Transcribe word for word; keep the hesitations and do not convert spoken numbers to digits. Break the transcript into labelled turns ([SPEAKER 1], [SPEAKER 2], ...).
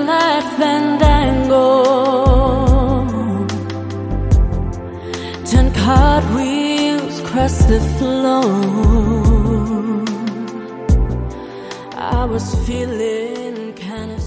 [SPEAKER 1] moonlight fandango, turn cartwheels across the floor. I was feeling kind of